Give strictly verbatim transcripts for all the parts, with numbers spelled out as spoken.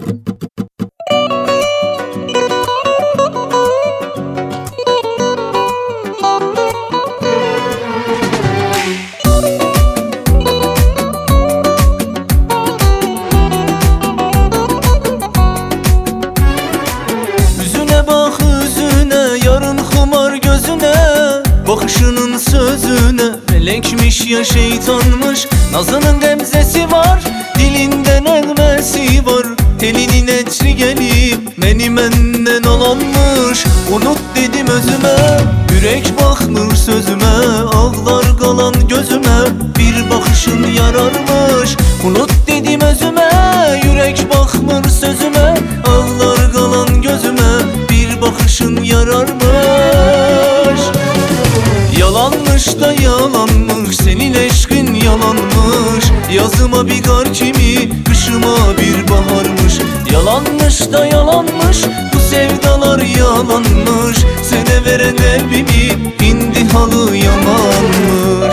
Bakışının sözüne melekmiş ya şeytanmış. Nazının gemzesi var, dilinden elmesi var. Telinin etri gelip beni menden alanmış. Unut dedim özüme, yürek bakmır sözüme. Ağlar kalan gözüme, bir bakışın yararmış. Unut dedim özüme, yürek bakmır sözüme. Ağlar kalan gözüme, bir bakışın yararmış. Yalanmış da yalanmış, senin eşkin yalanmış. Yazıma bir kar kimi, kışıma bir baharmış. Yalanmış da yalanmış, bu sevdalar yalanmış. Sene veren elbimi, indi halı yamanmış.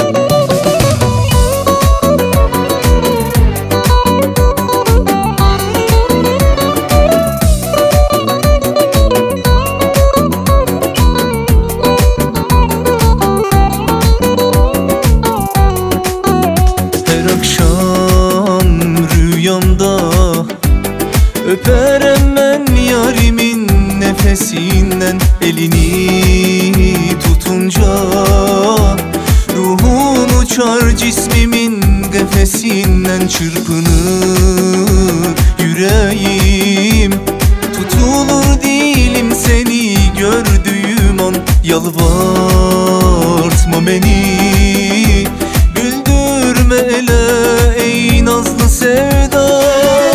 Öperem ben yarimin nefesinden, elini tutunca ruhum uçar cismimin kefesinden. Çırpınır yüreğim, tutulur dilim seni gördüğüm an. Yalvartma beni, güldürme ele ey nazlı sevda.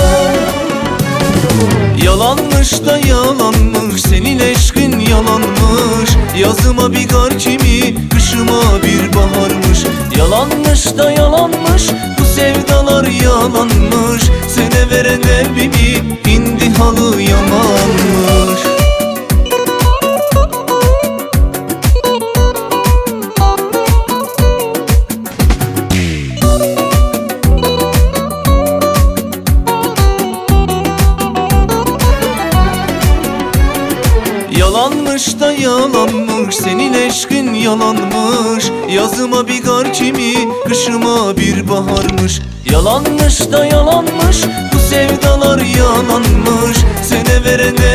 Yalanmış da yalanmış, senin eşkin yalanmış. Yazıma bir kar kimi, kışıma bir baharmış. Yalanmış da yalanmış, bu sevdalar yalanmış. Sene veren elbimi, indi halı yamanmış. Yalanmış da yalanmış, senin eşkin yalanmış. Yazıma bir kar kimi, kışıma bir baharmış. Yalanmış da yalanmış, bu sevdalar yalanmış. Sene veren